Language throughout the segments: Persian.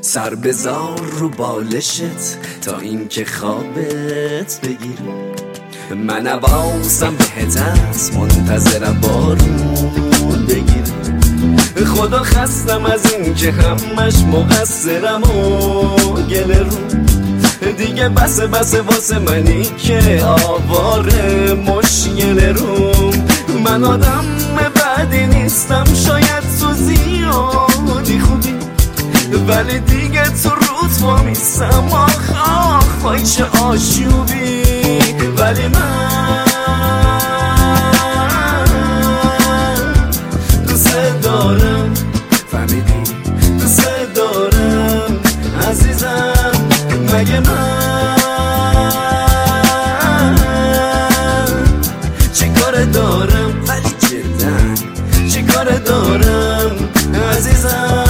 سر بذار رو بالشت تا اینکه خوابت بگیره. من حواسم بهت هست، منتظرم بارون بگیره. خدا خستم از این که همش مقصرم و گله رو. دیگه بسه واسه منی که آواره مشکل رو. من آدم بدی نیستم، شاید تو زیادی خوبی، ولی دیگه تو روت با میستم. آخ چه آشوبی. ولی من دوست دارم، فهمیدی؟ دوست دارم عزیزم. مگه من چی کار دارم؟ ولی جدا چی کار دارم عزیزم؟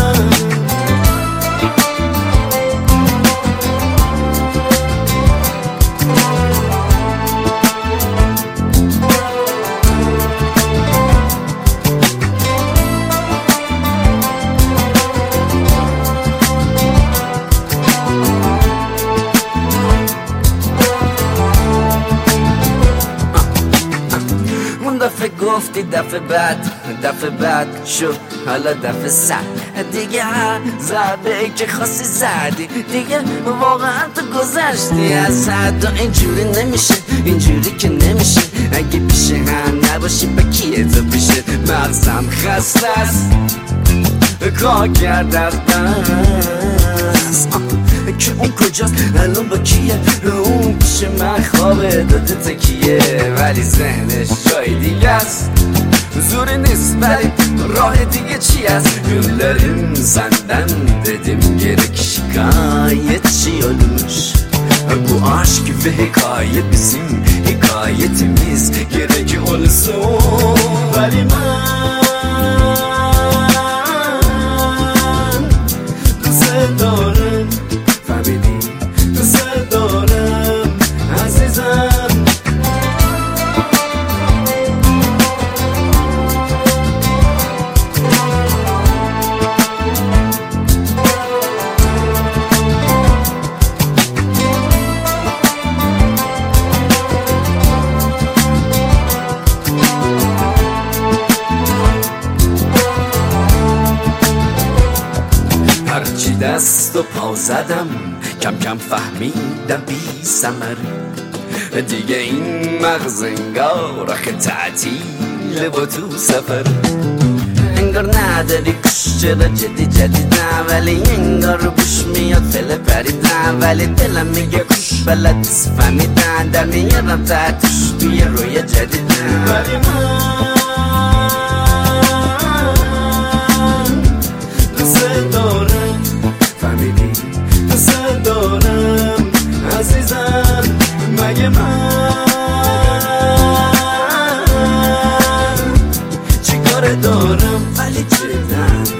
دفعه گفتی دفعه بعد شد حالا دفعه صد دیگه. هر ضربه که خواستی زدی دیگه، واقعا تو گذشتی از حد. و اینجوری که نمیشه. اگه پیش هم نباشی با کیه تو پیشه؟ مغزم خسته است، کار کرده است که اون کجاست الان با کیه؟ اون پیش من خوابه داده تکیه، ولی ذهنش جای دیگه است. زوری نیست ولی راه دیگه چی است؟ گلاریم زندن dedim gerek şikayetçi olmuş. Bu aşk ve hikaye bizim hikayetimiz, gerek olsun. Veli ben دوست دارم، فهمیدی؟ دوست دارم عزیزم. هرچی دست و پا زدم کم کم فهمیدم بی ثمره. دیگه این مغز انگار آخه تعطیله با تو سفر. انگار نداری کش، چرا جدیدم، ولی انگار رو بوش میاد فله پریدم. ولی دلم میگه کش بلد نیست فهمیدن، در میارم تحتش توی روی جدیدم. ولی من دوست دارم، فهمیدی؟ دوست دارم عزیزم. مگه من چی کار دارم؟ ولی جدا